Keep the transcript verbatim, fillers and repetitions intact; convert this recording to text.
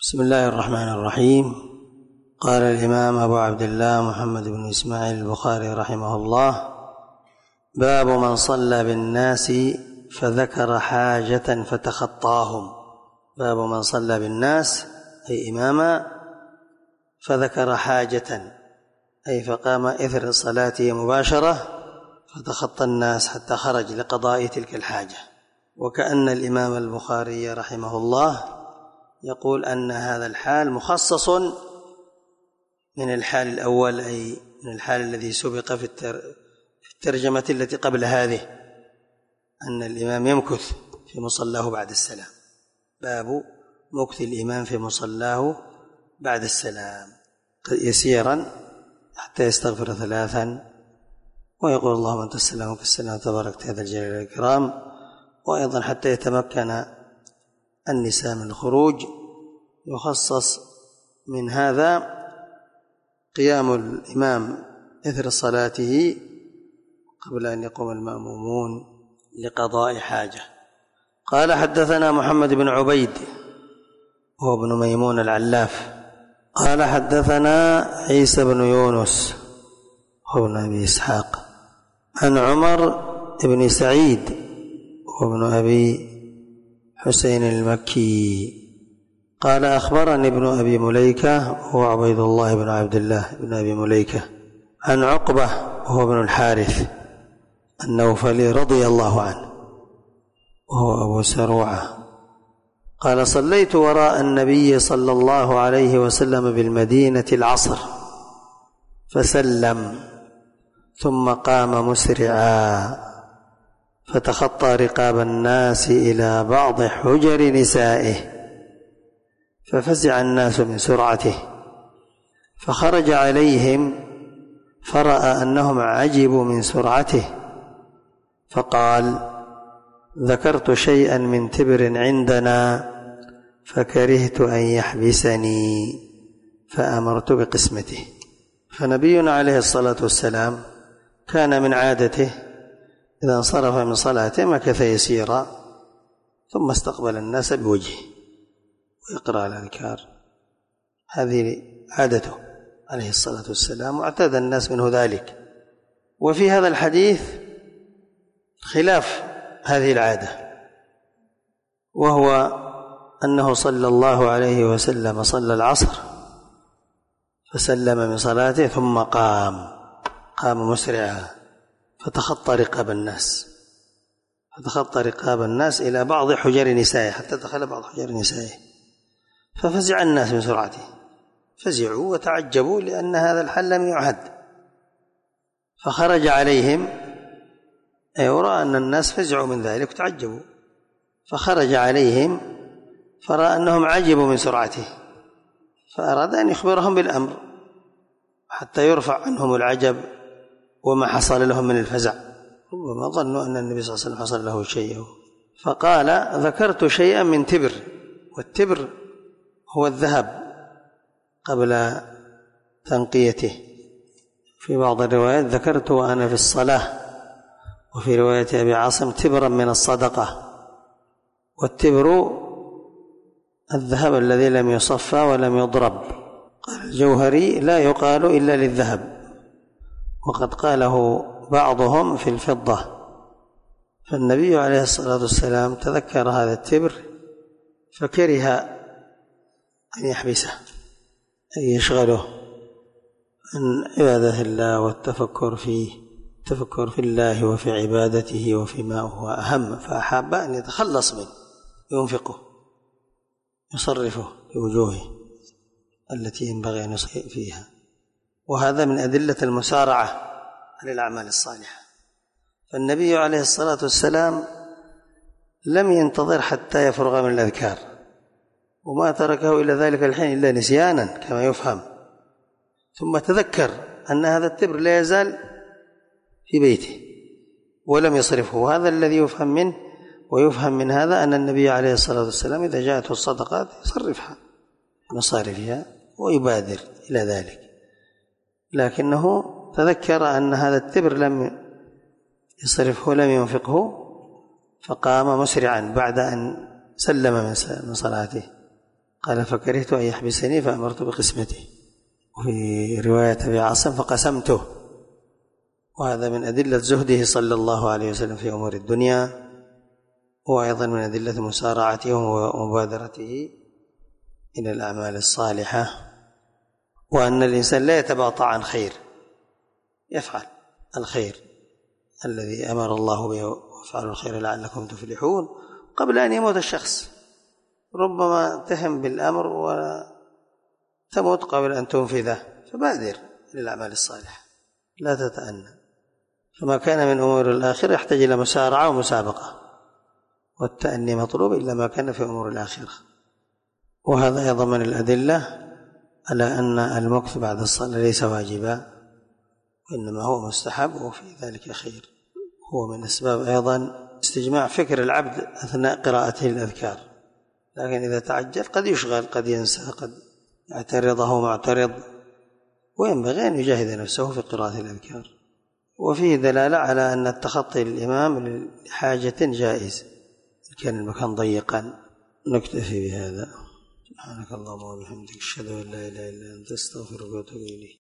بسم الله الرحمن الرحيم. قال الإمام أبو عبد الله محمد بن إسماعيل البخاري رحمه الله: باب من صلى بالناس فذكر حاجة فتخطاهم. باب من صلى بالناس أي إماما فذكر حاجة أي فقام إثر صلاته مباشرة فتخطى الناس حتى خرج لقضاء تلك الحاجة. وكأن الإمام البخاري رحمه الله يقول أن هذا الحال مخصص من الحال الأول، أي من الحال الذي سبق في الترجمة التي قبل هذه، أن الإمام يمكث في مصلاه بعد السلام. باب مكث الإمام في مصلاه بعد السلام يسيرا حتى يستغفر ثلاثا ويقول اللهم أنت السلام وأنت السلام تبارك هذا الجلال والإكرام، وأيضا حتى يتمكن النساء من الخروج. يخصص من هذا قيام الإمام إثر صلاته قبل أن يقوم المأمومون لقضاء حاجة. قال: حدثنا محمد بن عبيد هو ابن ميمون العلاف قال: حدثنا عيسى بن يونس هو ابن أبي إسحاق عن عمر بن سعيد هو ابن أبي حسين المكي قال: أخبرني ابن أبي مليكة هو عبيد الله بن عبد الله بن أبي مليكة عن عقبة وهو ابن الحارث النوفلي رضي الله عنه وهو أبو سروعة قال: صليت وراء النبي صلى الله عليه وسلم بالمدينة العصر فسلم ثم قام مسرعا فتخطى رقاب الناس إلى بعض حجر نسائه ففزع الناس من سرعته، فخرج عليهم فرأى أنهم عجبوا من سرعته فقال: ذكرت شيئا من تبر عندنا فكرهت أن يحبسني فأمرت بقسمته. فنبينا عليه الصلاة والسلام كان من عادته إذا انصرف من صلاته مكث يسيرا ثم استقبل الناس بوجهه ويقرأ الأذكار. هذه عادته عليه الصلاة والسلام واعتاد الناس منه ذلك. وفي هذا الحديث خلاف هذه العادة، وهو أنه صلى الله عليه وسلم صلى العصر فسلم من صلاته ثم قام قام مسرعا فتخطى رقاب الناس فتخطى رقاب الناس إلى بعض حجر نسائه حتى دخل بعض حجر نسائه ففزع الناس من سرعته، فزعوا وتعجبوا لأن هذا الحل لم يعهد. فخرج عليهم أي ورأى أن الناس فزعوا من ذلك وتعجبوا، فخرج عليهم فرأى أنهم عجبوا من سرعته فأراد أن يخبرهم بالأمر حتى يرفع عنهم العجب وما حصل لهم من الفزع، ربما ظنوا أن النبي صلى الله عليه وسلم حصل له شيء. فقال: ذكرت شيئا من تبر، والتبر هو الذهب قبل تنقيته. في بعض الروايات ذكرت وأنا في الصلاة، وفي رواية أبي عاصم تبرا من الصدقة. والتبر الذهب الذي لم يصفى ولم يضرب. قال الجوهري: لا يقال إلا للذهب، وقد قاله بعضهم في الفضة. فالنبي عليه الصلاة والسلام تذكر هذا التبر فكره أن يحبسه، أن يشغله عن عبادة الله والتفكر فيه التفكر في الله وفي عبادته وفيما هو أهم، فأحب أن يتخلص منه، ينفقه يصرفه لوجوهه التي ينبغي أن يصرف فيها. وهذا من أدلة المسارعة للأعمال الصالحة. فالنبي عليه الصلاة والسلام لم ينتظر حتى يفرغ من الأذكار، وما تركه إلى ذلك الحين إلا نسيانا كما يفهم، ثم تذكر أن هذا التبر لا يزال في بيته ولم يصرفه. وهذا الذي يفهم منه، ويفهم من هذا أن النبي عليه الصلاة والسلام إذا جاءته الصدقات يصرفها مصارفها ويبادر إلى ذلك، لكنه تذكر أن هذا التبر لم يصرفه ولم ينفقه فقام مسرعا بعد أن سلم من صلاته. قال فكرهت أن يحبسني فأمرت بقسمته. وفي رواية أبي عاصم فقسمته. وهذا من أدلة زهده صلى الله عليه وسلم في أمور الدنيا، وأيضا من أدلة مسارعته ومبادرته إلى الأعمال الصالحة، وأن الإنسان لا يتباطأ عن خير، يفعل الخير الذي أمر الله به وافعلوا الخير لعلكم تفلحون قبل أن يموت الشخص. ربما تهم بالأمر وتموت قبل أن تنفذه، فبادر للأعمال الصالحة لا تتأنى. فما كان من أمور الآخرة يحتاج إلى مسارعة ومسابقة، والتأني مطلوب إلا ما كان في أمور الآخرة. وهذا أيضا من الأدلة على أن المكث بعد الصلاة ليس واجبا، وإنما هو مستحب وفي ذلك خير. هو من أسباب أيضا استجماع فكر العبد أثناء قراءته الأذكار، لكن إذا تعجل قد يشغل، قد ينسى، قد يعترضه معترض، وينبغي أن يجاهد نفسه في قراءة الأذكار. وفيه دلالة على أن التخطي للإمام لحاجة جائز إن كان المكان ضيقا. نكتفي بهذا. سبحانك اللهم وبحمدك أشهد أن لا إله إلا أنت أستغفرك وأتوب إليك.